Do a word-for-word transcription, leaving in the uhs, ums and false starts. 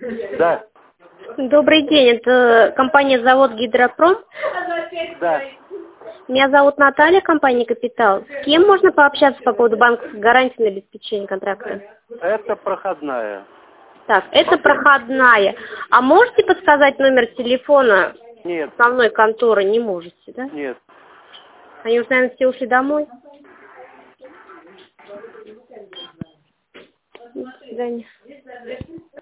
Да. Добрый день, это компания «Завод Гидропром». Да. Меня зовут Наталья, компания «Капитал». С кем можно пообщаться по поводу банковской гарантии на обеспечение контракта? Это проходная. Так, это проходная. А можете подсказать номер телефона Нет. основной конторы? Не можете, да? Нет. Они уже, наверное, все ушли домой. До свидания.